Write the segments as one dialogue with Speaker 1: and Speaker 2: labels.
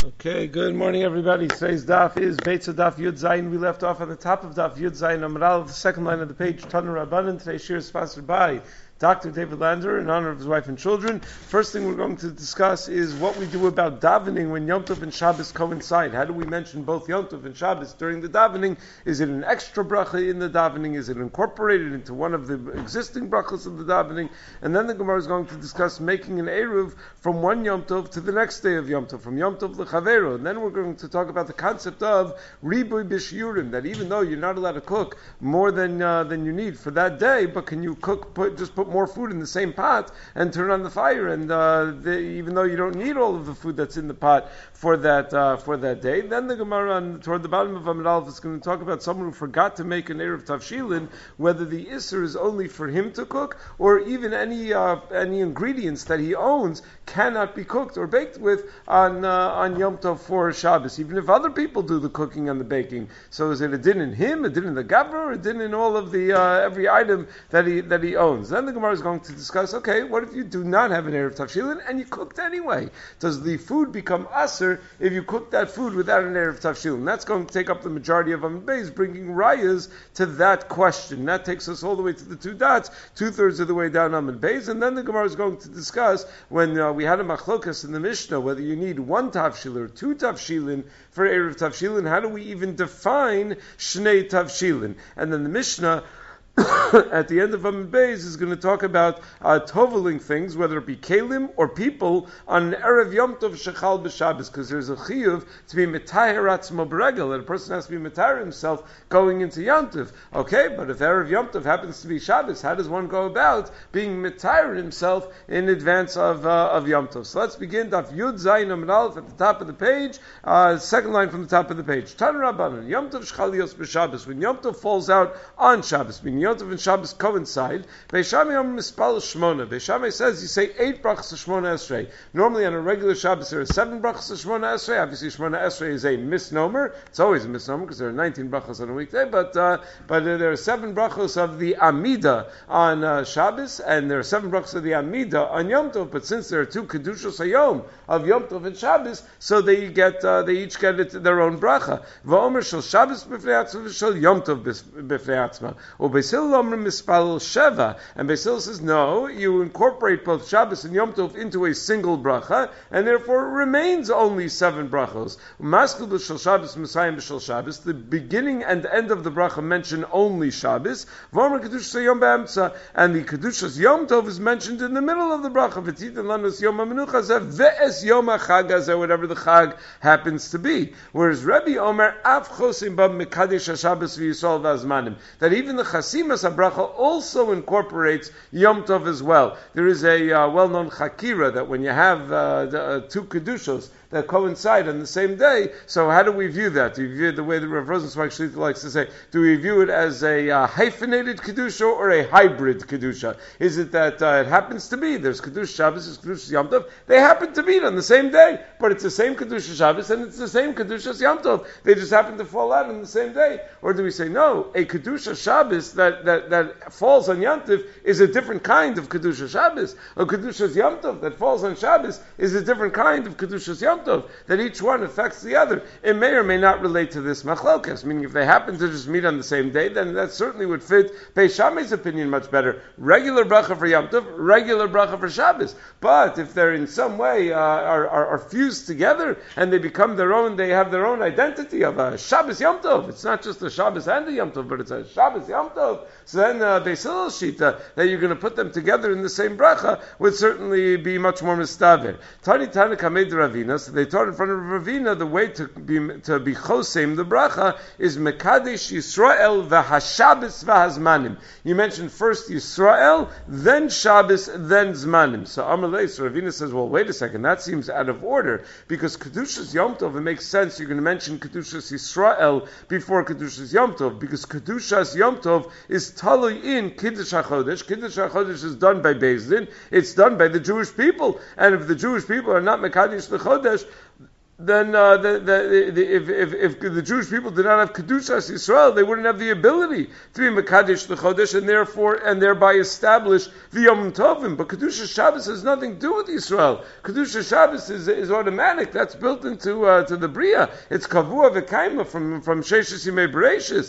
Speaker 1: Okay, good morning everybody. Today's daf is Beitza Daf Yud Zayin. We left off on the top of Daf Yud Zayin, Amral, the second line of the page, Tana Rabbanan. Today's shir is sponsored by Dr. David Lander in honor of his wife and children. First thing we're going to discuss is what we do about davening when Yom Tov and Shabbos coincide. How do we mention both Yom Tov and Shabbos during the davening? Is it an extra bracha in the davening? Is it incorporated into one of the existing brachas of the davening? And then the Gemara is going to discuss making an Eruv from one Yom Tov to the next day of Yom Tov, from Yom Tov l'chavero. And then we're going to talk about the concept of Ribuy B'Shiurim, that even though you're not allowed to cook more than you need for that day, but can you just put more food in the same pot and turn on the fire, and even though you don't need all of the food that's in the pot for that day. Then the Gemara toward the bottom of Amud Aleph is going to talk about someone who forgot to make an Erev Tavshilin, whether the Isser is only for him to cook, or even any ingredients that he owns cannot be cooked or baked with on Yom Tov for Shabbos, even if other people do the cooking and the baking. So is it a din in him, a din in the Gavra, or a din in all of the every item that he owns? Then the Gemara is going to discuss, okay, what if you do not have an Erev Tavshilin and you cooked anyway? Does the food become aser if you cook that food without an Erev Tavshilin? That's going to take up the majority of Amud Beis, bringing rayas to that question. That takes us all the way to the two dots, 2/3 of the way down Amud Beis, and then the Gemara is going to discuss, when we had a machlokas in the Mishnah, whether you need one Tavshilin or two Tavshilin for Erev Tavshilin. How do we even define Shnei Tavshilin? And then the Mishnah at the end of Amud Beis is going to talk about toveling things, whether it be kelim or people, on an Erev Yom Tov Shechal B'Shabbos, because there's a chiyuv to be metaher atzmo b'regel, that a person has to be metaher himself going into Yom Tov. Okay, but if Erev Yom Tov happens to be Shabbos, how does one go about being metaher himself in advance of Yom Tov? So let's begin. Daf Yud Zayin Amud Aleph at the top of the page, second line from the top of the page. Tana Rabbanan, Yom Tov Shechal Yos B'Shabbos, when Yom Tov falls out on Shabbos, meaning Yom Tov and Shabbos coincide. Beis Shammai mispal shmona. Beis Shammai says you say 8 brachas of Shmona Esrei. Normally on a regular Shabbos there are 7 brachas of Shmona Esrei. Obviously Shmona Esrei is a misnomer. It's always a misnomer because there are 19 brachas on a weekday. But there are 7 brachos of the Amida on Shabbos, and there are 7 brachos of the Amida on Yom Tov. But since there are 2 kedushos hayom of Yom Tov and Shabbos, so they each get their own bracha. Va'omer shel Shabbos b'fnei atzma v'shel Yom Tov b'fnei atzma. Ubeis Hillel mispal sheva, and Beis Hillel says no, you incorporate both Shabbos and Yom Tov into a single bracha, and therefore it remains only 7 brachos. Maskil b'shel Shabbos, Messiah b'shel Shabbos. The beginning and end of the bracha mention only Shabbos. V'omer kedushas yom be'emtza, and the kedushas Yom Tov is mentioned in the middle of the bracha. V'titin lanus yom hamenucha zeh ve'es yom hachag hazeh, whatever the chag happens to be. Whereas Rebbe Omer af chosim ba mekadesh haShabbos v'Yisrael v'azmanim, that even the chasimas bracha also incorporates Yom Tov as well. There is a well-known chakira that when you have 2 kedushos that coincide on the same day, so how do we view that? Do we view it the way that Rav Rosenzweig Shlita likes to say? Do we view it as a hyphenated kedusha or a hybrid kedusha? Is it that it happens to be there's kedusha Shabbos, there's kedusha Yom Tov, they happen to meet on the same day, but it's the same kedusha Shabbos and it's the same kedusha Yom Tov. They just happen to fall out on the same day. Or do we say no? A kedusha Shabbos that falls on Yom Tov is a different kind of kedusha Shabbos. A kedusha Yom Tov that falls on Shabbos is a different kind of kedusha Yom Tov, that each one affects the other. It may or may not relate to this machlokas, meaning if they happen to just meet on the same day, then that certainly would fit Beis Shammai's opinion much better. Regular bracha for Yom Tov, regular bracha for Shabbos. But if they're in some way are fused together and they become their own, they have their own identity of a Shabbos Yom Tov. It's not just a Shabbos and a Yom Tov, but it's a Shabbos Yom Tov. So then Beis Hillel shita that you're going to put them together in the same bracha would certainly be much more mistaver. Tani Tana Kamed Ravina. So they taught in front of Ravina the way to be chosem the bracha is mekadesh Yisrael v'hashabbos v'hazmanim. You mentioned first Yisrael, then Shabbos, then Zmanim. So Amalei, so Ravina says, well, wait a second, that seems out of order because kedushas Yom Tov, it makes sense. You're going to mention kedushas Yisrael before kedushas Yom Tov because kedushas Yom Tov is talui in Kiddush HaChodesh. Kiddush HaChodesh is done by Beis Din. It's done by the Jewish people. And if the Jewish people are not Mekadesh the Chodesh, then if the Jewish people did not have Kedushas Yisrael, they wouldn't have the ability to be Mekadesh the Chodesh and thereby establish the Yom Tovim. But Kedushas Shabbos has nothing to do with Yisrael. Kedushas Shabbos is automatic. That's built into to the Bria. It's Kavua V'Kaima from Sheshis Yimei Bereshis.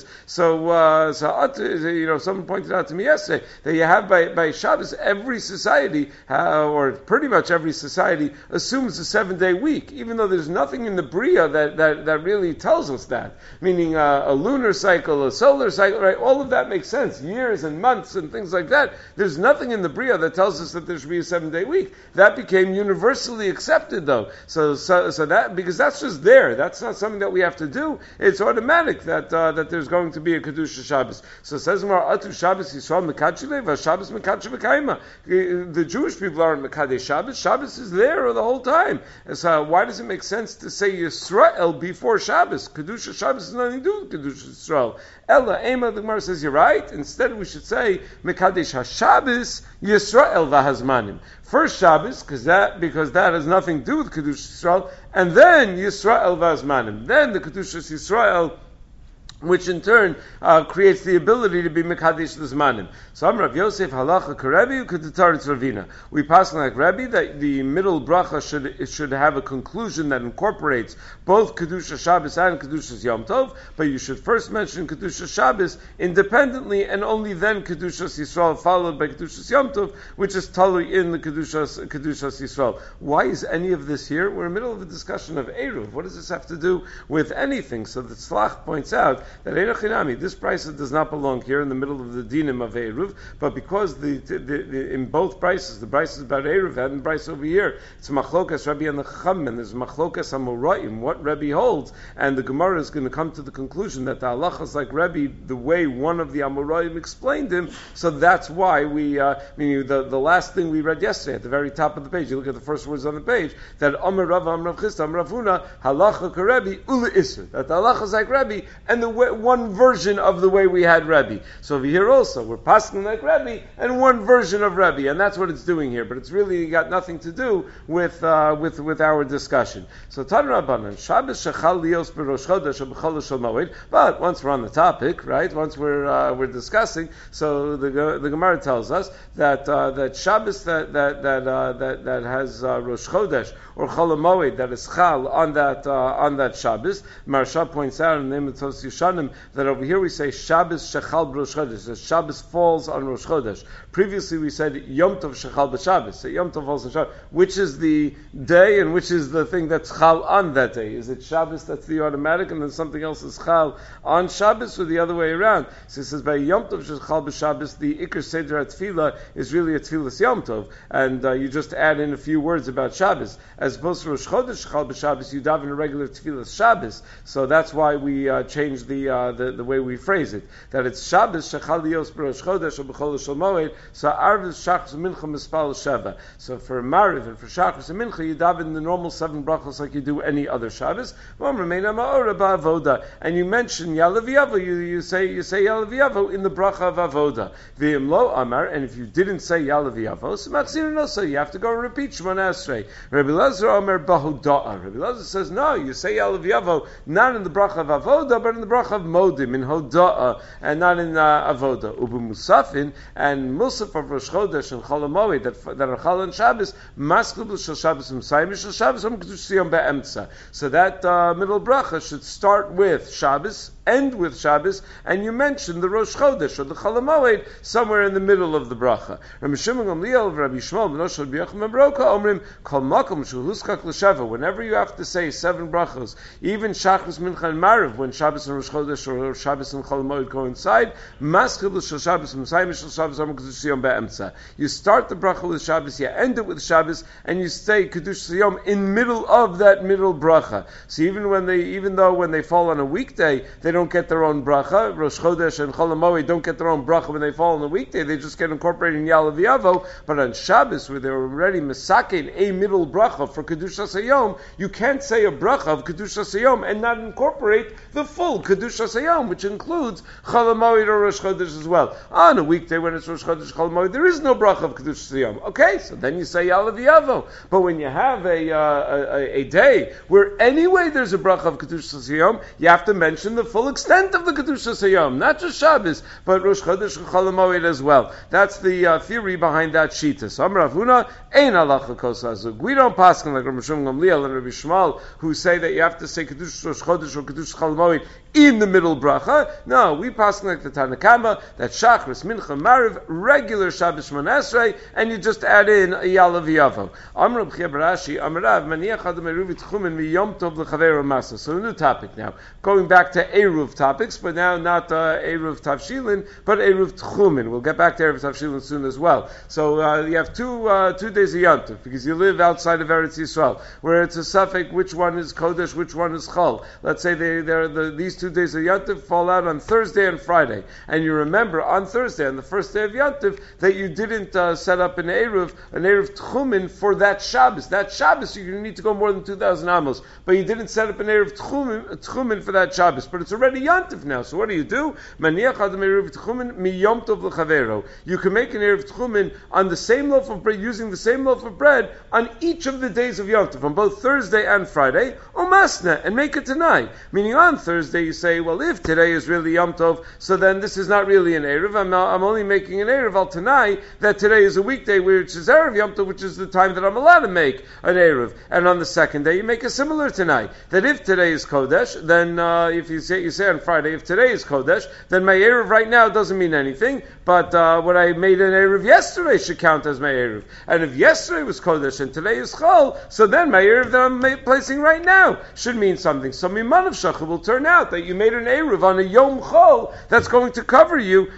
Speaker 1: So someone pointed out to me yesterday that you have by Shabbos every society or pretty much every society assumes a 7-day week, even though there's nothing in the Bria that really tells us that. Meaning a lunar cycle, a solar cycle, right? All of that makes sense. Years and months and things like that. There's nothing in the Bria that tells us that there should be a 7-day week. That became universally accepted though. So that, because that's just there. That's not something that we have to do. It's automatic that there's going to be a Kedusha Shabbos. So it says Atu Shabbos Yisrael Mekadshei Shabbos Mekadshei V'Kaima. The Jewish people aren't Mekadesh Shabbos. Shabbos is there the whole time. So why does it make sense to say Yisrael before Shabbos? Kedusha Shabbos has nothing to do with Kedusha Yisrael. Ella Ema, the Gemara says you're right. Instead, we should say Mekadesh HaShabbos Yisrael V'Hazmanim. First Shabbos, because that has nothing to do with Kedusha Yisrael, and then Yisrael V'Hazmanim. Then the Kedusha Yisrael, which in turn creates the ability to be Mekadesh L'Zmanim. So Rav Yosef halacha karebi u'keditaritz Ravina. We pass like Rebbe that the middle bracha should have a conclusion that incorporates both Kedusha Shabbos and Kedusha Yom Tov, but you should first mention Kedusha Shabbos independently and only then Kedusha Yisrael followed by Kedusha Yom Tov, which is talui in the Kedusha Yisrael. Why is any of this here? We're in the middle of a discussion of Eruv. What does this have to do with anything? So the Tzlach points out that Eirachinami, this price does not belong here in the middle of the dinim of Eruv, but because the in both prices, the price is about Eruv and the price over here, it's Machlokas Rabbi and the Chacham, and there's Machlokas Amoraim, what Rabbi holds, and the Gemara is going to come to the conclusion that the halacha is like Rabbi, the way one of the Amoraim explained him, so that's why meaning the last thing we read yesterday, at the very top of the page, you look at the first words on the page, that Amar Rav, Amar Rav Chisda, Amar Rav Huna, halacha karebi ula isur, that the halacha is like Rabbi, and the one version of the way we had Rebbe. So over here also, we're passing like Rebbe, and one version of Rebbe, and that's what it's doing here. But it's really got nothing to do with our discussion. So Tan Rabbanan, Shabbos shechal lios b'rosh chodesh or b'chol shel moed. But once we're on the topic, right? Once we're discussing, so the Gemara tells us that Shabbos that has Rosh Chodesh or Chol Moed that is chal on that Shabbos. Maharsha points out in the name of Tos Yishanim that over here we say Shabbos shechal b'Rosh Chodesh. That Shabbos falls on Rosh Chodesh. Previously we said Yom Tov shechal b'Shabbos. So Yom Tov falls on Shabbos. Which is the day and which is the thing that's chal on that day? Is it Shabbos that's the automatic and then something else is chal on Shabbos, or the other way around? So it says by Yom Tov shechal b'Shabbos, the Iker Seder HaTfilah is really a Tfilas Yom Tov, and you just add in a few words about Shabbos. As opposed to Rosh Chodesh shechal b'Shabbos, you daven a regular Tfilas Shabbos. So that's why we changed the way we phrase it, that it's Shabbos shechal lios b'Rosh Chodesh or b'chol shel moed. So Arvis Shachris Mincha Mispal Sheva. So for Mariv and for Shachris and Mincha, you daven the normal 7 brachos like you do any other Shabbos. And you mention Yalav Yavo. You say Yalav Yavo in the bracha of Avoda. V'im lo Amar. And if you didn't say Yalav Yavo, so Matzir also you have to go and repeat Shemona Esrei. Rabbi Lazar Omer Bahoda'a. Rabbi Lazar says no. You say Yalav Yavo not in the bracha of Avoda, but in the bracha of Modim in Hoda'a, and not in Avoda. Ubu Musafin and Musaf of Rosh Chodesh and Chol Hamoed that are Chal on Shabbos, Maskul Shel Shabbos M'Sayim Shel Shabbos Kedusha Yom Be'emtza. So that middle bracha should start with Shabbos, end with Shabbos, and you mention the Rosh Chodesh or the Chol Hamoed somewhere in the middle of the bracha. Rabbi Shimon Gamliel, Rabbi Shmuel, B'nosh Rabbi Yochanan ben Broka, Omrim Kol Makom Shel Huskak L'Sheva. Whenever you have to say 7 brachos, even Shachris Mincha and Mariv, when Shabbos and Rosh Chodesh or Shabbos and Chol Hamoed coincide, Maskul Shel Shabbos M'Sayim Shel Shabbos Kedusha Yom Be'emtza. You start the bracha with Shabbos, you end it with Shabbos, and you stay Kedusha Yom in middle of that middle bracha. So even though when they fall on a weekday, they don't don't get their own bracha. Rosh Chodesh and Chol HaMoed don't get their own bracha when they fall on the weekday. They just get incorporated in Ya'alav Yavo. But on Shabbos, where they're already misakin a middle bracha for Kedushas Hayom, you can't say a bracha of Kedushas Hayom and not incorporate the full Kedushas Hayom, which includes Chol HaMoed or Rosh Chodesh as well. On a weekday when it's Rosh Chodesh Chol HaMoed, there is no bracha of Kedushas Hayom. Okay, so then you say Ya'alav Yavo. But when you have a day where anyway there's a bracha of Kedushas Hayom, you have to mention the full extent of the Kedushas Hayom, not just Shabbos, but Rosh Chodesh and Chol HaMoed as well. That's the theory behind that shita. So Amar Rav Huna, Ein halacha kos hazug. We don't paskin like Rav Shimon Gamliel and Rabbi Shmuel, who say that you have to say Kedushas Rosh Chodesh or Kedushas Chol HaMoed in the middle bracha. No, we paskin like the Tanakama, that Shachris, Mincha, Mariv, regular Shabbos Shmon Esrei, and you just add in a Ya'alav Yavo. Amar Rav Chia Barashi, Amar Rav, Maniach Adam Eruv Tchumen mi Yom Tov l'Chaver Masa. So a new topic now. Going back to Eruv topics, but now not Eruv Tavshilin, but Eruv Tchumen. We'll get back to Eruv Tavshilin soon as well. So you have two days of Yom Tov, because you live outside of Eretz Yisrael, where it's a suffix which one is Kodesh, which one is Chol. Let's say these 2 days of Yom Tov fall out on Thursday and Friday, and you remember on Thursday, on the first day of Yom Tov, that you didn't set up an Eruv Tchumen for that Shabbos. That Shabbos you need to go more than 2,000 amos, but you didn't set up an Eruv Tchumen for that Shabbos, but it's already Yom Tov now. So what do? Maniach Adam Eruv Tchumen mi Yom Tov l'Chavero. You can make an Eruv Tchumen on the same loaf of bread, using the same loaf of bread on each of the days of Yom Tov, on both Thursday and Friday, Umasna, and make it tonight. Meaning on Thursday you say, well, if today is really Yom Tov, so then this is not really an Eruv. I'm only making an Eruv al tonight that today is a weekday, which is Erev Yom Tov, which is the time that I'm allowed to make an Eruv. And on the second day you make a similar tonight. That if today is Kodesh, then if you say on Friday, if today is Kodesh, then my Eruv right now doesn't mean anything, but what I made an Eruv yesterday should count as my Eruv. And if yesterday was Kodesh and today is Chol, so then my Eruv that I'm placing right now should mean something. So Mimanav Shacha will turn out that you made an Eruv on a Yom Chol that's going to cover you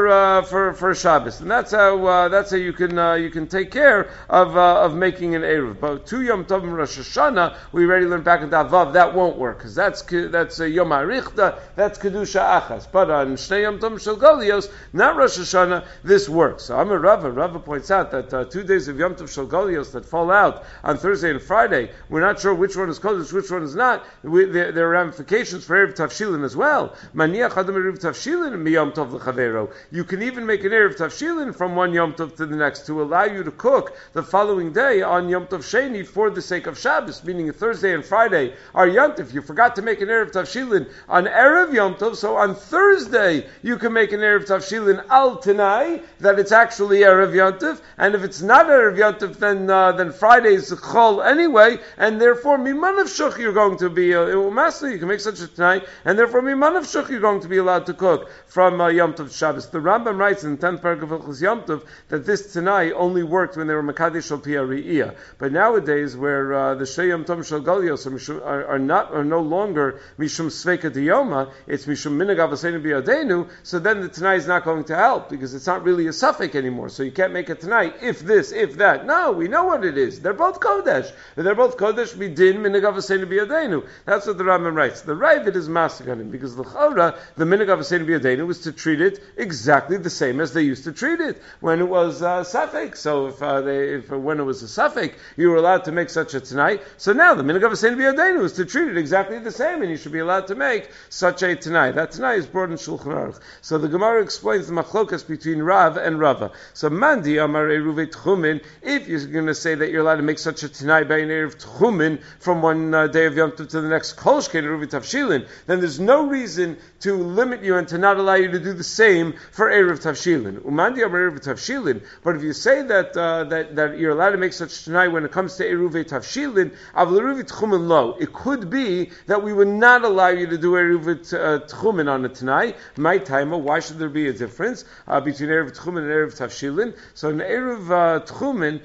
Speaker 1: for Shabbos. And that's how you can take care of making an Eruv. But 2 Yom Tovim Rosh Hashanah, we already learned back in Davav, that won't work, because that's Yom HaRichta, that's Kedusha Achas. But on Shnei Yom Tovim Shel Golios, not Rosh Hashanah, this works. So Amar Rava points out that 2 days of Yom Tov Shel Golios that fall out on Thursday and Friday, we're not sure which one is Kodesh, which one is not. There are ramifications for Erev Tavshilin as well. Maniach Adam Erev Tavshilin mi Yom Tov l'Chavero. You can even make an Erev Tavshilin from one Yom Tov to the next to allow you to cook the following day on Yom Tov Sheni for the sake of Shabbos, meaning Thursday and Friday are Yom Tov. You forgot to make an Erev Tavshilin on Erev Yom Tov, so on Thursday you can make an Erev Tavshilin al Tanai, that it's actually Erev Yom Tov, and if it's not Erev Yom Tov, then Friday is Chol anyway, and therefore Mimanav Shuch you're going to be Umasli, you can make such a tonight, and therefore Mimanav Shuch you're going to be allowed to cook from Yom Tov Shabbos. The Rambam writes in the 10th paragraph of Hilchos Yom Tov that this tonight only worked when they were Makadesh al Pi Ariyah. But nowadays, where the Shnei Yom Tov Shel Golios are no longer Mishum Sveika Diyoma, it's Mishum Minhag Avoseinu B'Yadenu, so then the tonight is not going to help, because it's not really a suffix anymore. So you can't make it tonight, if this, if that. No, we know what it is. They're both Kodesh. They're both Kodesh Midin Minhag Avoseinu B'Yadenu. That's what the Rambam writes. The Ravid is masik on him, because the Chora, the Minhag Avoseinu B'Yadenu, was to treat it exactly the same as they used to treat it when it was suffix. So if when it was a suffix, you were allowed to make such a tonight. So now the Minhag Avoseinu B'Yadenu is to treat it exactly the same, and you should be allowed to make such a tonight. That tonight is brought in Shulchan Aruch. So the Gemara explains the machlokas between Rav and Rava. So Mandi Amar Eruv Tchumen, if you're going to say that you're allowed to make such a tonight by an Eruv Tchumen from one day of Yom Tov to the next Kol Shkein Eruv Tavshilin, then there's no reason to limit you and to not allow you to do the same for Eruv Tavshilin. Umandi Amar Eruv Tavshilin. But if you say that you're allowed to make such tonight when it comes to Eruv Tavshilin, Avl Eruv Tchumen lo, it could be that we would not allow you to do Eruv Tchumen on a tonight. My time, why should there be a difference between Eruv Tchumen and Eruv Tavshilin? So in Eruv Tchumen,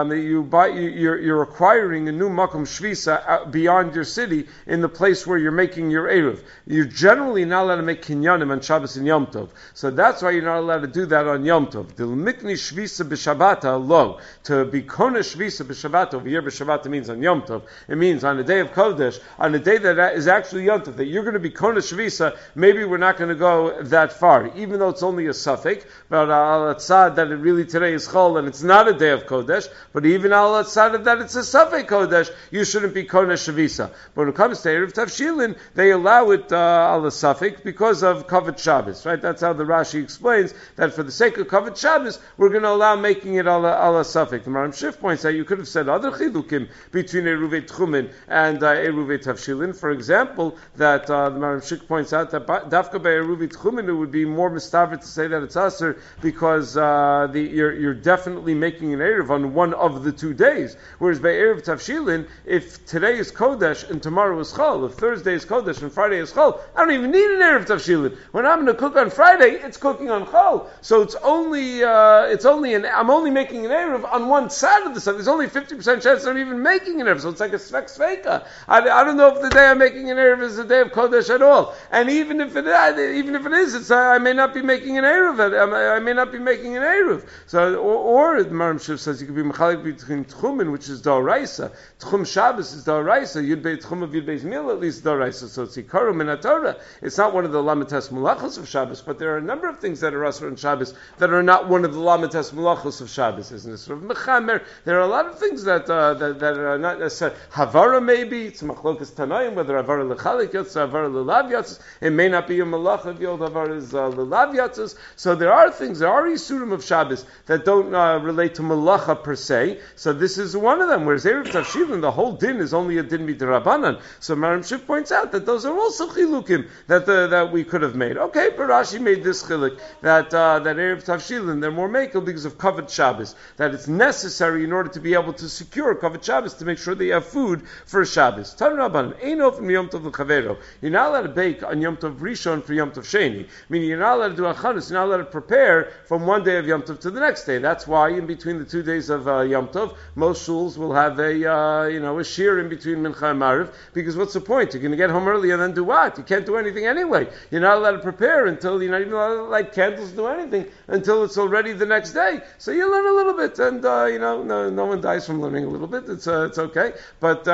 Speaker 1: you're acquiring a new Makom Shvisa beyond your city in the place where you're making your Eruv. You're generally not allowed to make Kinyanim on Shabbos and Yom Tov. So that's why you're not allowed to do that on Yom Tov. Dil Mikni Shvisa b'Shabbata lo. To be Kona Shvisa b'Shabbata, over here b'Shabbata means on Yom Tov. It means on the day of Kodesh, on a day that is actually Yom Tov, that you're going to be Kona Shvisa, maybe we're not going to go that far, even though it's only a suffix, but al tzad that it really today is Chol and it's not a day of Kodesh, but even al tzad that it's a suffix Kodesh, you shouldn't be Kona Shvisa. But when it comes to Erev Tavshilin, they allow it al suffix because of Kavod Shabbos, right? That's how the Rashi explains that for the sake of Kavod Shabbos, we're going to allow making it al suffix. The Maram Shif points out you could have said other chilukim between Eruv Tchumen and Eruv Tavshilin. For example, that the Maram Shik points out that Dafka by Eruv Tchumen it would be more mistaver to say that it's aser because you're definitely making an Erev on one of the 2 days. Whereas by Erev Tavshilin, if today is Kodesh and tomorrow is Chol, if Thursday is Kodesh and Friday is Chol, I don't even need an Erev Tavshilin. When I'm going to cook on Friday, it's cooking on Chol. So I'm only making an Erev on one side of the sun. There's only 50% chance I'm even making an Erev. So it's like a Svek Sveika. I don't know if the day I'm making an Erev is the day of Kodesh at all. And even if it is, I may not be making an Erev. I may not be making an Erev. So, or the Maram Shiv says you could be mechalik between Tchumen, which is Doraisa. Tchum Shabbos is Doraisa. Yud Beit Tchum of Yud Beit Mil at least Doraisa. So it's Ikaru Min HaTorah. It's not one of the Lamites Malachos of Shabbos, but there are a number of things that are Asur on Shabbos that are not one of the Lamites Malachos of Shabbos. Isn't it? Sort of Mechamer. There are a lot of things that are not necessarily Havara. Maybe it's Machlokas Tanaim whether Havara Lechalik Yotzes, Havara Lelav Yotzes. It may not be a Malach of Yod Havara is Lelav Yotzes. So there are Isurim of Shabbos that don't relate to Malacha per se. So this is one of them. Whereas Erev Tavshilin, the whole din is only a din midrabanan. So Maram Shif points out that those are also chilukim that we could have made. Okay, but Rashi made this chiluk that Erev Tavshilin they're more makel because of Kavod Shabbos. That it's necessary in order to be able to secure Kavod Shabbos to make sure that you have food for Shabbos. Tan Rabbanan, ein ofen Yom Tov l'chavero. You're not allowed to bake on Yom Tov Rishon for Yom Tov Sheni. Meaning you're not allowed to do achanus. You're not allowed to prepare from one day of Yom Tov to the next day. That's why in between the 2 days of Yom Tov, most shuls will have a shear in between Mincha and Mariv, because what's the point? You're going to get home early and then do what? You can't do anything anyway. You're not allowed to prepare until you're not even allowed to light candles, do anything until it's already the next day. So you learn a little bit, and no one dies from learning a little bit. It's okay, but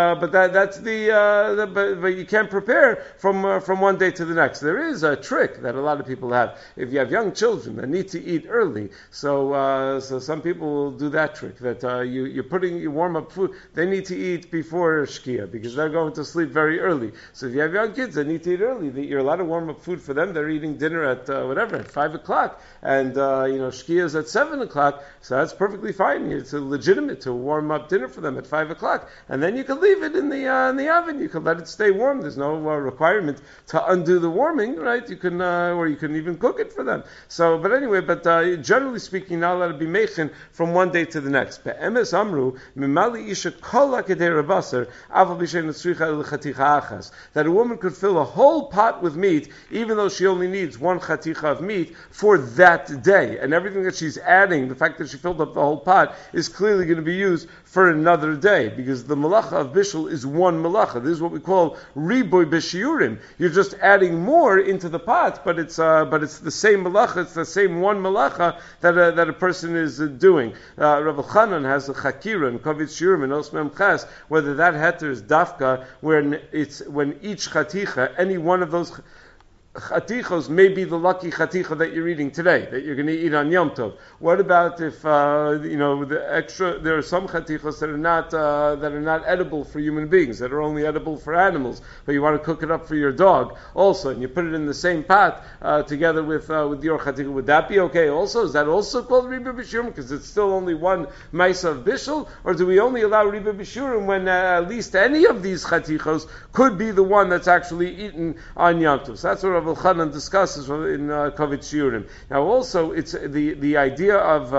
Speaker 1: you can't prepare from one day to the next. There is a trick that a lot of people have. If you have young children that need to eat early, so some people will do that trick that you warm up food. They need to eat before Shkia because they're going to sleep very early. So if you have young kids that need to eat early, you're allowed to warm up food for them. They're eating dinner at at 5 o'clock, and Shkia is at 7 o'clock. So that's perfectly fine. It's legitimate to warm up dinner for them at 5 o'clock, and then you can leave it in the oven. You can let it stay warm. There's no requirement to undo the warming, right? You can or you can even cook it for them. So, but anyway, generally speaking, not allowed to be mechin from one day to the next. Be'emes amru mimali isha kol hakeder rabasar aval b'shein tzricha el chaticha achas. That a woman could fill a whole pot with meat, even though she only needs one chaticha of meat for that day, and everything that she's adding, the fact that she filled up the whole pot, is clearly going to be used for another day, because the malacha of bishul is one malacha. This is what we call riboy b'shiurim. You're just adding more into the pot, but it's the same malacha. It's the same one malacha that a person is doing. Rav Chanan has a chakira and kavit shiurim and osmem chas, whether that heter is dafka when each chaticha, any one of those chatichos may be the lucky chaticha that you're eating today, that you're going to eat on Yom Tov. What about if the extra? There are some chatichos that are not edible for human beings, that are only edible for animals, but you want to cook it up for your dog also, and you put it in the same pot together with your chaticha. Would that be okay? Also, is that also called riba b'shurim because it's still only one ma'isa of bishul, or do we only allow riba b'shurim when at least any of these chatichos could be the one that's actually eaten on Yom Tov? So that's what Rav Chanan discusses in Kavit Shiurim. Now, also, it's the idea of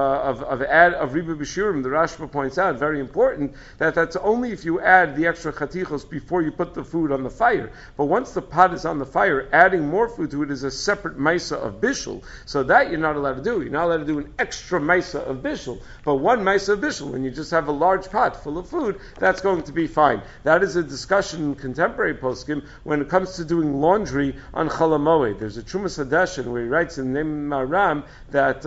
Speaker 1: Riba B'Shiurim. The Rashba points out, very important, that's only if you add the extra chatichos before you put the food on the fire. But once the pot is on the fire, adding more food to it is a separate maisa of bishul. So that you're not allowed to do. You're not allowed to do an extra maisa of bishul. But one maisa of bishul, when you just have a large pot full of food, that's going to be fine. That is a discussion in contemporary poskim when it comes to doing laundry on Chol Hamoed. There's a Trumas Hadashin where he writes in the name of Maram that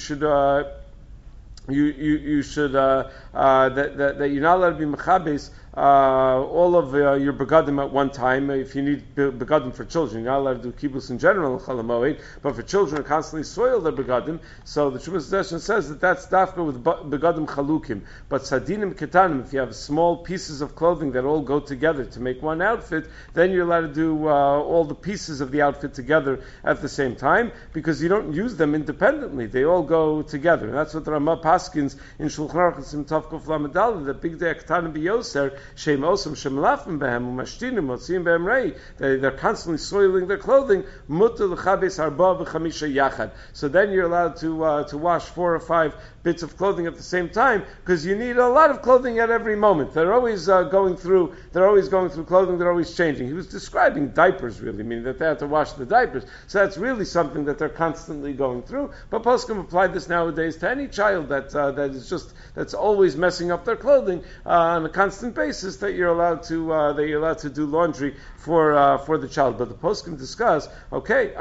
Speaker 1: you're not allowed to be mechabes all of your begadim at one time. If you need begadim for children, you're not allowed to do kibbutz in general in Chol HaMoed, but for children who constantly soil their begadim, so the Shumas Zeshan says that that's dafka with begadim chalukim. But sadinim ketanim, if you have small pieces of clothing that all go together to make one outfit, then you're allowed to do all the pieces of the outfit together at the same time, because you don't use them independently. They all go together. And that's what the Ramah paskins in Shulchan Aruch Sim Tavkuf Lamed, that big day ketanim biyoser sheim osam shemalafim behem umashtinim motzim behem rei. They're constantly soiling their clothing. Mutar l'chabes arba v'chamisha yachad. So then you're allowed to wash 4 or 5 bits of clothing at the same time, because you need a lot of clothing at every moment. They're always going through clothing. They're always changing. He was describing diapers, really, meaning that they have to wash the diapers. So that's really something that they're constantly going through. But poskim apply this nowadays to any child that's always messing up their clothing on a constant basis. That you're allowed to do laundry for the child. But the poskim discuss, okay,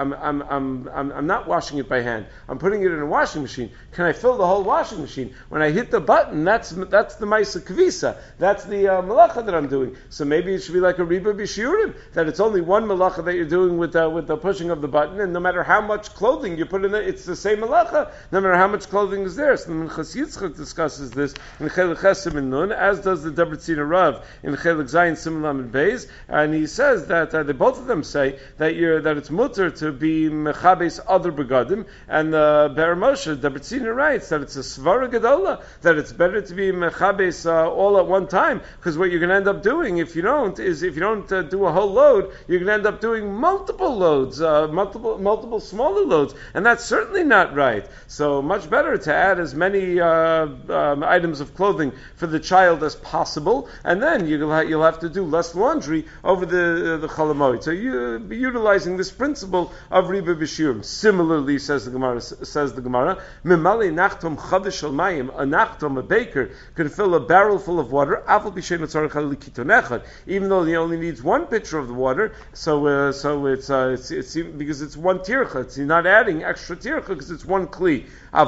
Speaker 1: I'm not washing it by hand. I'm putting it in a washing machine. Can I fill the whole washing machine? When I hit the button, that's the Maisa Kvisa. That's the malacha that I'm doing. So maybe it should be like a Riba B'Shiurim, that it's only one malacha that you're doing with the pushing of the button, and no matter how much clothing you put in it, it's the same malacha, no matter how much clothing is there. So the Minchas Yitzchak discusses this in Chelik Chesim and Nun, as does the Debritzina Rav in Chelik Zayin Simulam and Beis, and he says that they both of them say that it's mutter to be mechabes other begadim, and Be'er Moshe Debritzina writes that it's a svara gedola, that it's better to be mechabes all at one time, because what you're going to end up doing if you don't do a whole load, you're going to end up doing multiple loads, multiple smaller loads, and that's certainly not right. So much better to add as many items of clothing for the child as possible, and then you'll have to do less laundry over the Chol HaMoed. So you be utilizing this principle of Riba B'Shiurim. Similarly, says the Gemara, Mimali nachtom chadash al mayim, a nachtom, a baker, could fill a barrel full of water, even though he only needs one pitcher of the water, so it's because it's one tircha, it's not adding extra tircha because it's one kli. But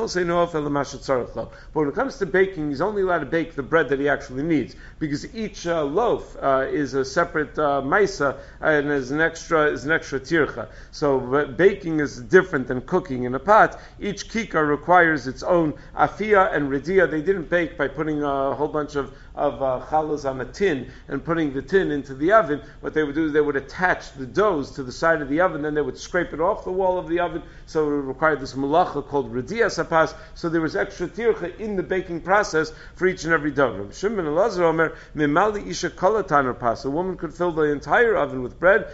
Speaker 1: when it comes to baking, he's only allowed to bake the bread that he actually needs, because each loaf is a separate maisa and is an extra tircha. So baking is different than cooking in a pot. Each kikar requires its own afia and redia. They didn't bake by putting a whole bunch of challahs on a tin and putting the tin into the oven. What they would do is they would attach the doughs to the side of the oven, then they would scrape it off the wall of the oven. So it required this malacha called redia sapas. So there was extra tircha in the baking process for each and every dough. Rabbi Shimon Elazar Omer, mimali isha kolatan pas. A woman could fill the entire oven with bread.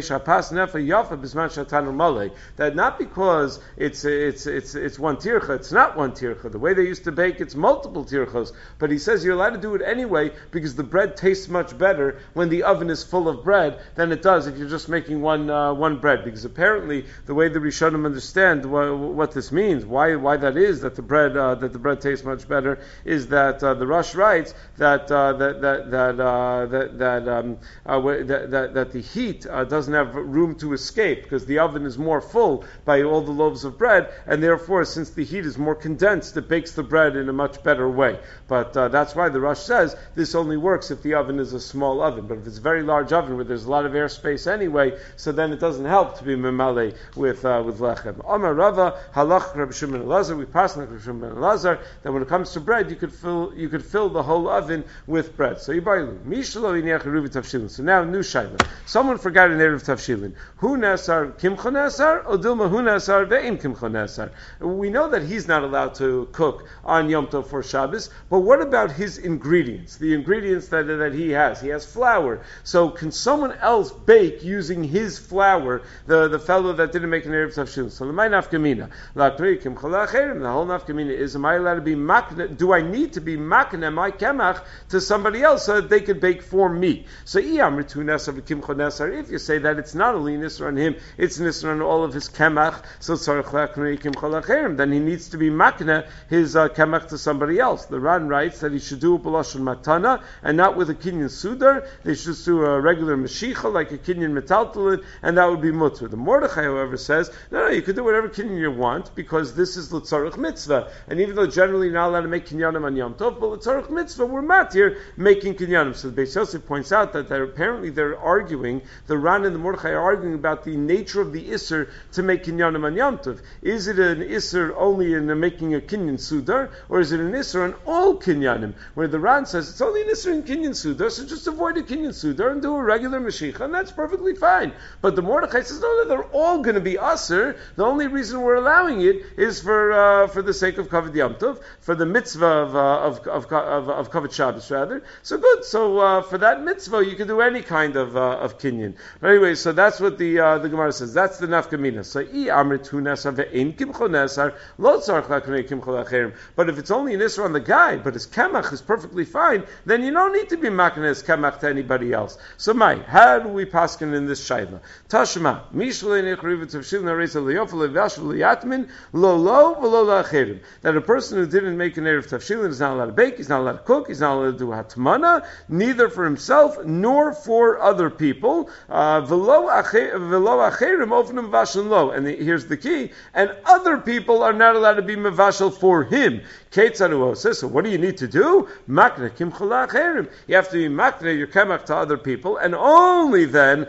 Speaker 1: That not because it's one tircha, it's not one tircha. The way they used to bake, it's multiple tirchos. But he says you're allowed to do it anyway, because the bread tastes much better when the oven is full of bread than it does if you're just making one bread. Because apparently the way the Rishonim understand what this means, why that is that the bread tastes much better, is that the Rosh writes that the heat doesn't have room to escape, because the oven is more full by all the loaves of bread, and therefore, since the heat is more condensed, it bakes the bread in a much better way. But that's why the Rosh says this only works if the oven is a small oven. But if it's a very large oven where there's a lot of airspace anyway, so then it doesn't help to be memale with lechem. Amar Rava halach Rabbi Shimon Elazar. We pass like Rabbi Shimon Elazar that when it comes to bread, you could fill the whole oven with bread. So Yibaylu Mishlo Iniach Eruv Tavshilin. So now new shaila. Someone forgot an Eruv Tavshilin. Hu Nesar Kimcha Nesar or Dilma Hu Nesar Ve'im Kimcha Nesar. We know that he's not allowed to cook on Yom Tov for Shabbos, but what about his ingredients? The ingredients that he has. He has flour. So can someone else bake using his flour, the fellow that didn't make an Erev Tavshilin? So the nafkamina. The whole nafkamina is, am I allowed to be makna? Do I need to be makna my kemach to somebody else so that they could bake for me? So if you say that it's not only nisra on him, it's nisra on all of his kemach, so then he needs to be makna his kemach to somebody else. The Ran writes that he should do it b'lashon matana, and not with a kinyan sudar. They should just do a regular mashicha, like a kinyan metaltalid, and that would be mutter. The Mordechai, however, says, no, you could do whatever kinyan you want, because this is l'tzarech mitzvah. And even though generally you're not allowed to make kinyanim on Yom Tov, but l'tzarech mitzvah, we're matir making kinyanim. So the Beis Yosef points out that apparently they're arguing, the Ran and the Mordechai are arguing about the nature of the Isser to make kinyanim on Yom Tov. Is it an Isser only in making a kinyan sudar, or is it an Isser on all kinyanim? Where the Ran says it's only an Isser in kinyan sudar, so just avoid a kinyan sudar and do a regular mashicha, and that's perfectly fine. But the Mordechai says, no, they're all going to be Asr. The only reason we're allowing it is for the sake of Kavod Yom Tov, for the mitzvah of Kavod Shabbos, rather. So good. So for that mitzvah, you can do any kind of kinyan. But anyway, so that's what the Gemara says. That's the nafkamina. So but if it's only an isra on the guy, but his kemach is perfectly fine, then you don't need to be makna his kemach to anybody else. So how do we paskin in this shayla? Tashma that a person who didn't make an erev tafshilin is not allowed to bake, he's not allowed to cook, he's not allowed to do hatmana, neither for himself nor for other people. And here's the key, and other people are not allowed to be mevashel for him. So what do you need to do? Makna kimchola acherim. You have to be makna your kemach to other people, and only then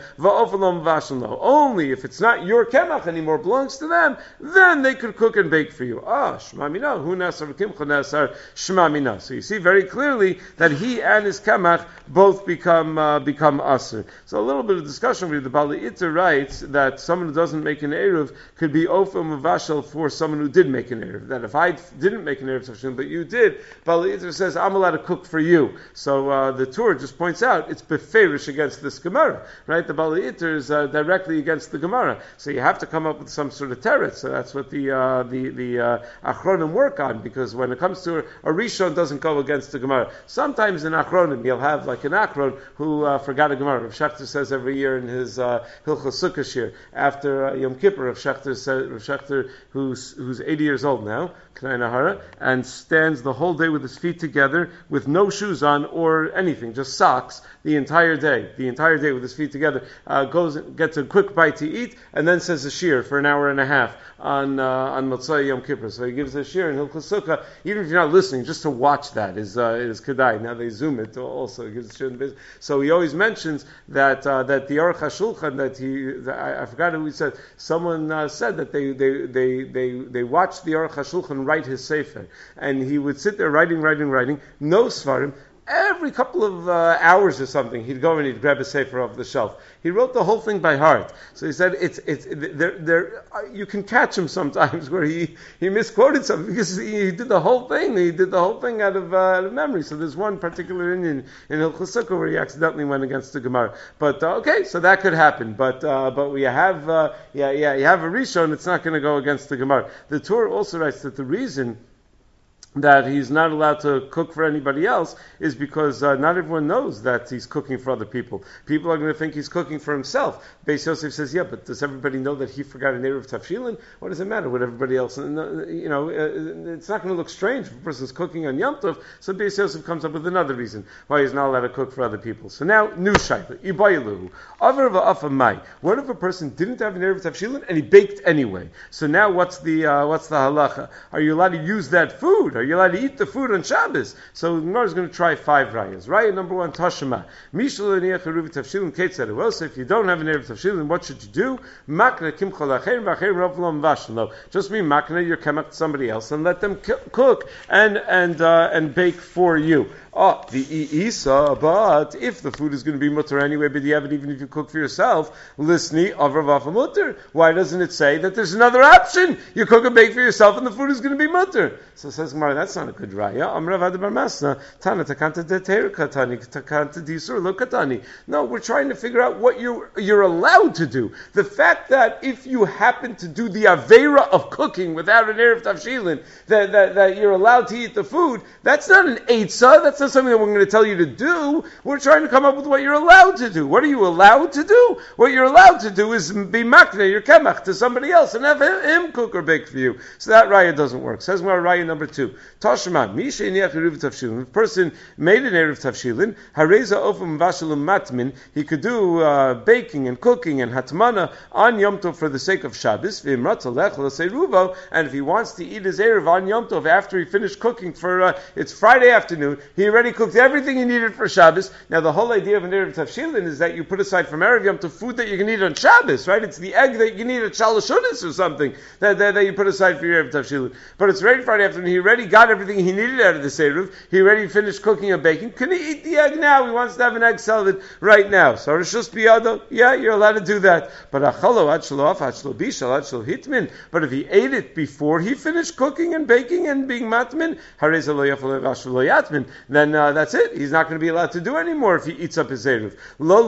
Speaker 1: only if it's not your kemach anymore, belongs to them, then they could cook and bake for you. Shmamina, hu nasar kimcha nasar shmamina. So you see very clearly that he and his kemach both become aser. So a little bit of discussion with the Bali Itter writes that someone who doesn't make an eruv could be ofer mavashel for someone who did make an eruv. That if I didn't make an eruv tafshilin, but you did, Bali Itter says I'm allowed to cook for you. So the Torah just points out it's beferish against this Gemara, right? The Bali Itter is directly against the Gemara. So you have to come up with some sort of teretz. So that's what the Achronim work on, because when it comes to a Rishon, doesn't go against the Gemara. Sometimes in Achronim you'll have like an Achron who forgot a Gemara. Rav Shechter says every year in his Hilchos Sukkah shir after Yom Kippur, Rav Shechter who's 80 years old now, K'nai Nahara, and stands the whole day with his feet together with no shoes on or anything, just socks the entire day with his feet together, goes and gets a quick bite to eat, and then says a shir for an hour and a half on Motzai Yom Kippur. So he gives a shir in Hilchos Sukkah, even if you're not listening, just to watch that is kedai. Now they zoom it also. He gives a shir in the so he always mentions that the Aruch HaShulchan, I forgot who he said, someone said that they watched the Aruch HaShulchan write his sefer, and he would sit there writing, no svarim. Every couple of hours or something, he'd go and he'd grab a sefer off the shelf. He wrote the whole thing by heart. So he said, you can catch him sometimes where he misquoted something because he did the whole thing. He did the whole thing out of memory. So there's one particular Indian in Hilchos Sukkah where he accidentally went against the Gemara. But okay, so that could happen. But we have you have a Rishon. It's not going to go against the Gemara. The Torah also writes that the reason that he's not allowed to cook for anybody else is because not everyone knows that he's cooking for other people. People are going to think he's cooking for himself. Beis Yosef says, yeah, but does everybody know that he forgot an eruv tafshilin? What does it matter what everybody else? It's not going to look strange if a person's cooking on Yom Tov. So Beis Yosef comes up with another reason why he's not allowed to cook for other people. So now, new shayla, ibayiluhu, aver va'afa mai. What if a person didn't have an eruv tafshilin and he baked anyway? So now, what's the halacha? Are you allowed to use that food? Are you allowed to eat the food on Shabbos? So the Gemara is going to try 5 rayas. Raya number 1, Tashema. Well, so if you don't have an eruv tafshilin, what should you do? Makna kimchol acherim v'acherim rav lo mvashel. Just mean makna your kemach to somebody else and let them cook and bake for you. The Isa, but if the food is going to be mutter anyway, but you have it even if you cook for yourself, lisni avravafa mutter. Why doesn't it say that there's another option? You cook and bake for yourself and the food is going to be mutter. So says Gemara, that's not a good raya. Amrav adabar masna, tana takanta deter katani, takanta disur lo katani. No, we're trying to figure out what you're allowed to do. The fact that if you happen to do the avera of cooking without an eruv tafshilin, that you're allowed to eat the food, that's not an eitzah, that's not something that we're going to tell you to do. We're trying to come up with what you're allowed to do. What are you allowed to do? What you're allowed to do is be makneh, your kemach, to somebody else and have him cook or bake for you. So that raya doesn't work. Says Gemara, raya number 2. do? Tashma, Misha Niach Eruv Tavshilin. If a person made an Eruv Tavshilin, Hareza Ofum Vashalum Matmin, he could do baking and cooking and hatmana on Yom Tov for the sake of Shabbos, and if he wants to eat his Eruv on Yom Tov after he finished cooking for, it's Friday afternoon, he already cooked everything he needed for Shabbos. Now the whole idea of an Eruv Tavshilin is that you put aside from Erev Yom Tov food that you can eat on Shabbos, right? It's the egg that you can eat at Shalashunis or something that you put aside for your Erev Tavshilin. But it's ready Friday afternoon, he already got everything he needed out of the Eruv, he already finished cooking and baking. Can he eat the egg now? He wants to have an egg salad right now. So Rishus Biyado, yeah, you're allowed to do that. But Achalo Achlo Achlo Bishal Achlo Hitmin. But if he ate it before he finished cooking and baking and being matmin, then that's it. He's not going to be allowed to do anymore if he eats up his Eruv.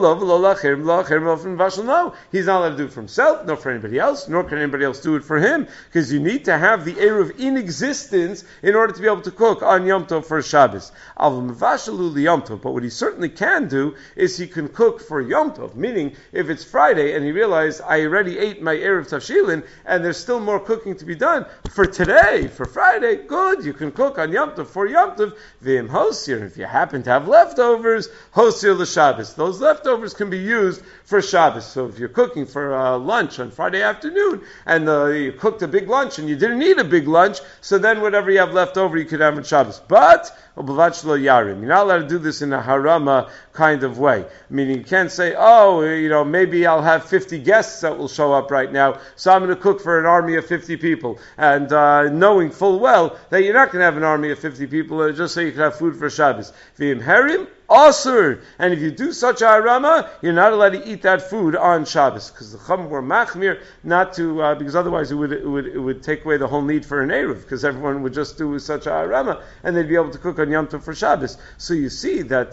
Speaker 1: No, he's not allowed to do it for himself, nor for anybody else, nor can anybody else do it for him, because you need to have the Eruv in existence in order to be able to cook on Yom Tov for Shabbos. But what he certainly can do is he can cook for Yom Tov, meaning if it's Friday and he realized I already ate my Erev Tavshilin and there's still more cooking to be done for today, for Friday, good, you can cook on Yom Tov for Yom Tov, v'im hosir, if you happen to have leftovers, hosir l'Shabbos. Those leftovers can be used for Shabbos. So if you're cooking for lunch on Friday afternoon and you cooked a big lunch and you didn't eat a big lunch, so then whatever you have left over you could have on Shabbos. But you're not allowed to do this in a harama kind of way. Meaning you can't say, maybe I'll have 50 guests that will show up right now, so I'm going to cook for an army of 50 people. And knowing full well that you're not going to have an army of 50 people just so you can have food for Shabbos. V'im herim, Asur. And if you do such a harama, you're not allowed to eat that food on Shabbos. Because the Chum were machmir not to, because otherwise it would take away the whole need for an Eruv, because everyone would just do such a harama, and they'd be able to cook on Yom Tov for Shabbos. So you see that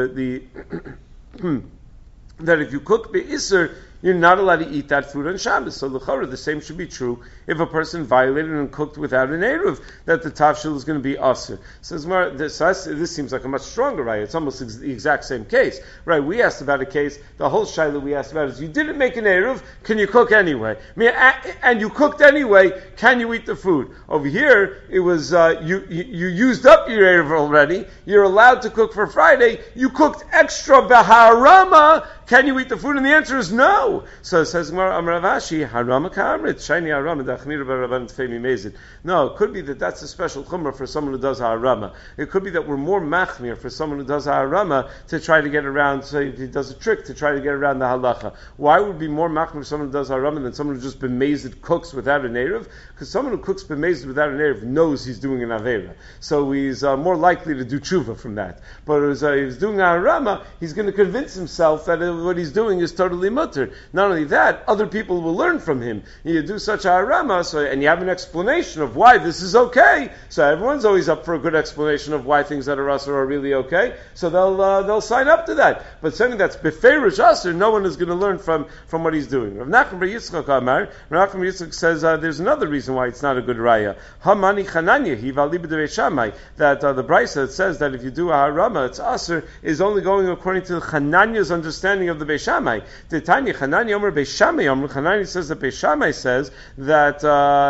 Speaker 1: that if you cook be'isr, you're not allowed to eat that food on Shabbos. So l'chorah, the same should be true if a person violated and cooked without an eruv, that the tafshil is going to be asur. Says this seems like a much stronger right. It's almost the exact same case, right? We asked about a case. The whole shaila we asked about is you didn't make an eruv, can you cook anyway? And you cooked anyway, can you eat the food? Over here, it was you used up your eruv already. You're allowed to cook for Friday. You cooked extra b'harama. Can you eat the food? And the answer is no. So it says, Amravashi, harama ka'amrit, shiny harama, da'achmira b'raban tfemi mezid. No, it could be that that's a special chumrah for someone who does harama. It could be that we're more machmir for someone who does harama to try to get around, so he does a trick to try to get around the halacha. Why would be more machmir for someone who does harama than someone who just b'mezid cooks without an eruv? Because someone who cooks b'mezid without an eruv knows he's doing an avera. So he's more likely to do tshuva from that. But if he's doing a harama, he's going to convince himself that what he's doing is totally mutter. Not only that, other people will learn from him. You do such a harama, and you have an explanation of why this is okay. So everyone's always up for a good explanation of why things that are asur are really okay. So they'll sign up to that. But something that's beferish asur, no one is going to learn from what he's doing. Rav Nachman bar Yitzchak Amar, Rav Nachman bar Yitzchak says there's another reason why it's not a good raya. Hamani chananya hi v'ali b'devei Shammai, that the brisa that says that if you do a harama, it's asur, is only going according to Chananya's understanding of the Beis Shammai. The Tanya Chananya Omer Beis Shammai Omer, Chananya says that Beis Shammai says that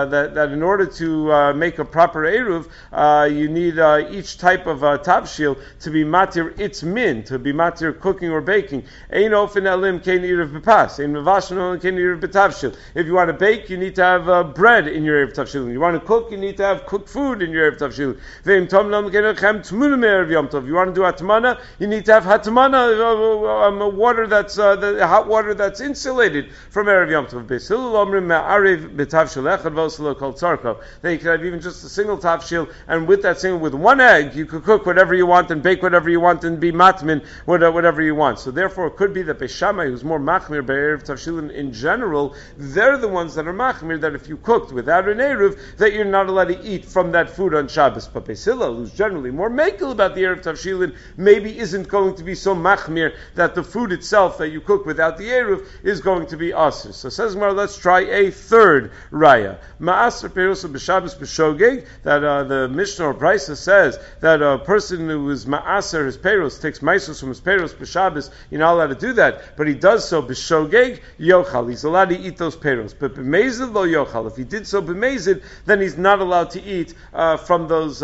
Speaker 1: in order to make a proper eruv, you need each type of tavshil to be matir its min, to be matir cooking or baking. Ein ofen elim kein eruv bepas, ein mevashon elim kein eruv betavshil. If you want to bake, you need to have bread in your eruv tavshil. If you want to cook, you need to have cooked food in your eruv tavshil. Ve'im tom lam kein echem tmuna me'eruv yom tov. You want to do hatmana, you need to have hatmana, water that's the hot water that's insulated from Erev Yom Tov. Then you could have even just a single tafshil, and with one egg, you could cook whatever you want and bake whatever you want and be matmin whatever you want. So therefore, it could be that Beis Shammai, who's more machmir by Erev Tavshilin in general, they're the ones that are machmir that if you cooked without an eruv, that you're not allowed to eat from that food on Shabbos. But Beis Hillel, who's generally more makel about the Erev Tavshilin, maybe isn't going to be so machmir that the food itself itself that you cook without the eruv is going to be asr. So says Gemara, let's try a third raya. Ma'aser peros b'Shabbos b'shogeg, that the Mishnah or Brisa says that a person who is ma'aser his peros, takes maisos from his peros b'Shabbos, you're not allowed to do that, but he does so b'shogeg yochal. He's allowed to eat those peros. But b'mezid lo yochal. If he did so b'mezid, then he's not allowed to eat from those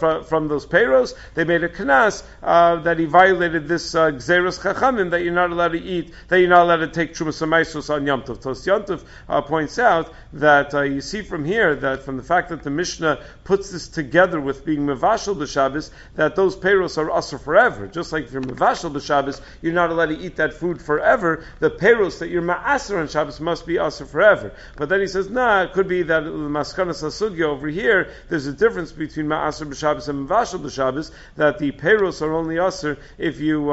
Speaker 1: peros. They made a kanas that he violated this gzeros chachamim, that you're not allowed to eat, that you're not allowed to take trumas maisos on Yom Tov. Tos Yom Tov points out that you see from here that from the fact that the Mishnah puts this together with being mevashel b'Shabbos, that those peros are asur forever. Just like if you're mevashel b'Shabbos, you're not allowed to eat that food forever. The peros that you're ma'aser on Shabbos must be asur forever. But then he says, it could be that maskanas hasugya over here, there's a difference between ma'aser b'Shabbos and mevashel b'Shabbos, that the peros are only asur if you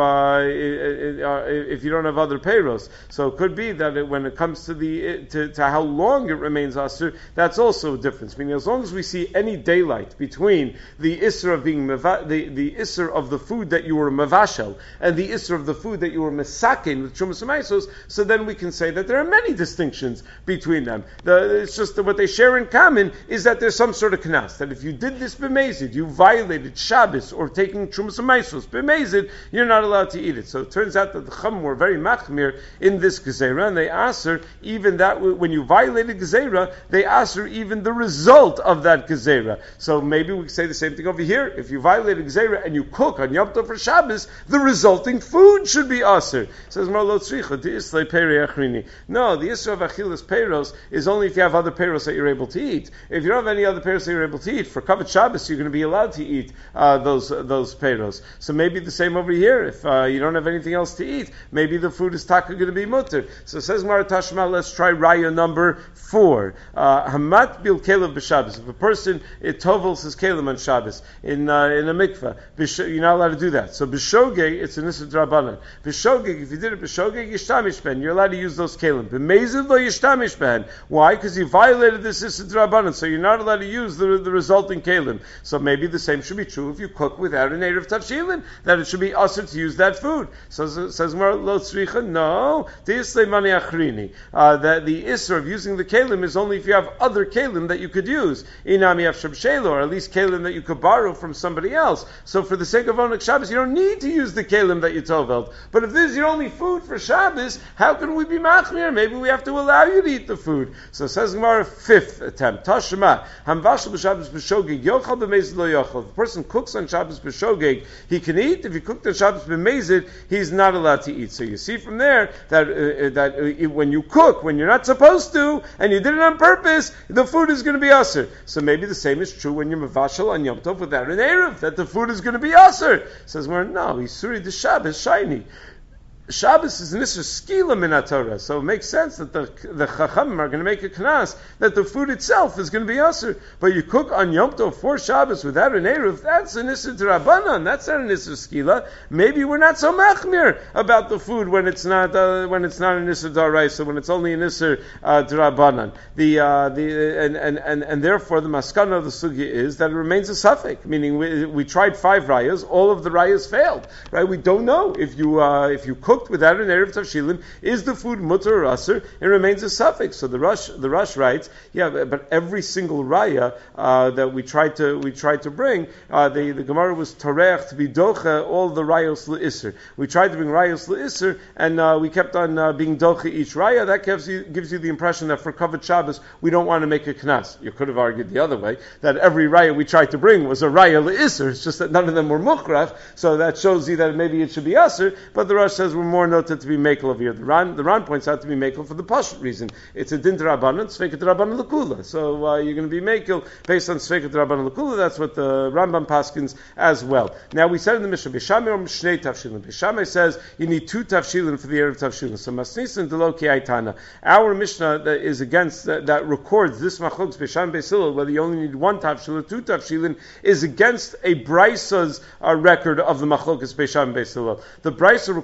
Speaker 1: don't have other peros. So it could be that when it comes to to how long it remains asur, that's also a difference. Meaning, as long as we see any daylight between the isser of being the isser of the food that you were mavashel and the isser of the food that you were mesakin with trumas maisos, so then we can say that there are many distinctions between them. It's just that what they share in common is that there's some sort of knas, that if you did this b'mezid, you violated Shabbos or taking trumas maisos b'mezid, you're not allowed to eat it. So it turns out that the Chum were very machmir in this gezerah, and they aser even that when you violated gezerah, they aser even the result of that gezerah. So maybe we can say the same thing over here. If you violated gezerah and you cook on Yom Tov for Shabbos, the resulting food should be aser. Says Mar lo tzricha di'islei peri achrini. No, the isra of achilas peros is only if you have other peros that you're able to eat. If you don't have any other peros that you're able to eat, for Kavod Shabbos you're going to be allowed to eat those peros. So maybe the same over here. If you don't have anything else to eat, maybe the food is taka going to be mutter. So says Mar Tashma, let's try raya number 4. Hamat bil kelev b'Shabbos. If a person tovels his kelim on Shabbos in a mikveh, you're not allowed to do that. So b'shogeg, it's an issur drabanan. B'shogeg, if you did it b'shogeg, yishtamish ben. You're allowed to use those kelim. B'mezid lo yishtamish ben. Why? Because you violated this issur drabanan, so you're not allowed to use the resulting kelim. So maybe the same should be true if you cook without an eruv tavshilin, that it should be usher to use that food. So says Mar lo tzricha, no, di'islei mani achrini. That the issur of using the kelim is only if you have other kelim that you could use. Inami afshab shelo, or at least kelim that you could borrow from somebody else. So for the sake of Onik Shabbos, you don't need to use the kelim that you toveld. But if this is your only food for Shabbos, how can we be machmir? Maybe we have to allow you to eat the food. So says Gemara, 5th attempt. Tashma, hamvashel b'Shabbos b'shogeg, yochal b'mezid lo yochal. If a person cooks on Shabbos b'shogeg, he can eat. If he cooked on Shabbos b'mezid, he's not allowed to eat. So you see from there that when you cook, when you're not supposed to, and you did it on purpose, the food is going to be asur. So maybe the same is true when you're mavashel on Yom Tov without an eruv, that the food is going to be asur. Says, well, no, Yisuri the Shabbos shiny. Shabbos is an issur skila min haTorah, so it makes sense that the Chachamim are going to make a knas that the food itself is going to be asur. But you cook on Yom Tov for Shabbos without an eruv, that's an issur d'Rabbanan. That's not an issur skila. Maybe we're not so machmir about the food when it's not an issur d'Oraisa, when it's only an issur d'Rabbanan. And therefore the maskana of the sugya is that it remains a suffix. Meaning we tried 5 rayas, all of the rayas failed. Right? We don't know if you cooked without an eruv tavshilin, is the food mutter or asur? It remains a suffix. So the Rush writes, but every single raya that we tried to bring, the Gemara was tareach to be docha all the rayos le'isr. We tried to bring rayos le'isr, and we kept on being docha each raya. That gives you the impression that for Kavod Shabbos we don't want to make a knas. You could have argued the other way, that every raya we tried to bring was a raya le'isr. It's just that none of them were mukhrach, so that shows you that maybe it should be asur. But the Rush says we're more noted to be mekel over here. The Ran points out to be mekel for the pashut reason. It's a din d'Rabbanan, sveikat d'Rabbanan l'kula. So you're going to be mekel based on sveikat d'Rabbanan l'kula. That's what the Rambam paskins as well. Now we said in the Mishnah, Bishamai or Shnei tavshilin. Bishamai says you need 2 tavshilin for the eruv tavshilin. So masnisin delo ki aitana. Our Mishnah that is against that records this machlokes Bisham Beisilil, whether you only need 1 tavshilin or 2 tavshilin, is against a Braisa's record of the machlokes Bisham Beisilil. The Braisa records the machlokes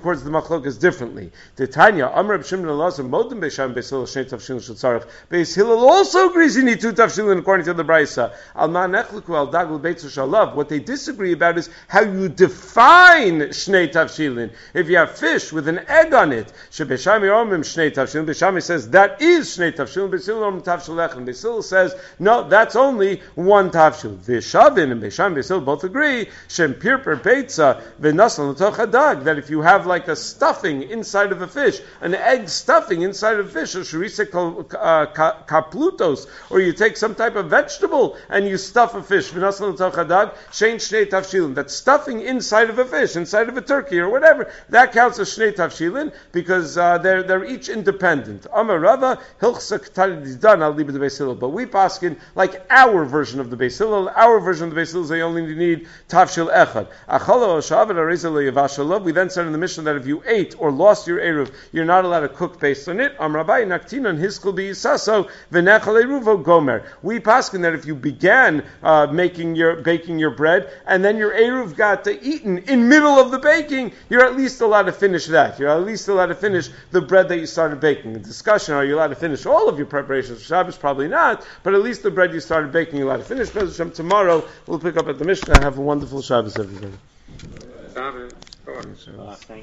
Speaker 1: machlokas differently. The Tanya, Amr Reb Shimon Elazar, Modim Beisham Beis Hillel Shnei Tavshilin Shel Tzarech. Beis Hillel also agrees you need 2 Tavshilin according to the Brisa. Al Ma Nechliku Al Dagul Beitzu Shalav. What they disagree about is how you define Shnei Tavshilin. If you have fish with an egg on it, Shebeshami Omim Shnei Tavshilin. Beshami says that is Shnei Tavshilin. Beis Hillel Omim Tavshil Echad. Beis Hillel says no, that's only 1 Tavshil. Veshavin and Beshami Beis Hillel both agree Shem Pirper Beitza V'Nasal L'Toch Hadag, that if you have like a stuffing inside of a fish, an egg stuffing inside of a fish, or Sharisa Kaplutos, or you take some type of vegetable and you stuff a fish, V'Nasal L'Toch Hadag, Shein Shnei Tavshilin, that stuffing inside of a fish, inside of a turkey or whatever, that counts as Shnei Tavshilin because they're each independent. Amar Rava Hilchsa K'Tadidan Al Liba the Beis Hillel, but we paskin like our version of the Beis Hillel. Our version of the Beis Hillel is they only need Tavshil Echad. We then said in the Mishnah that if you ate or lost your eruv, you're not allowed to cook based on it. Amrabai Naktinan Hiskul Biyisaso V'Nechal Eruvo Gomer. We paskin that if you began baking your bread and then your eruv got eaten in middle of the baking, you're at least allowed to finish that. You're at least allowed to finish the bread that you started baking. The discussion: are you allowed to finish all of your preparations for Shabbos? Probably not, but at least the bread you started baking, you're allowed to finish. Tomorrow we'll pick up at the Mishnah. Have a wonderful Shabbos, everybody.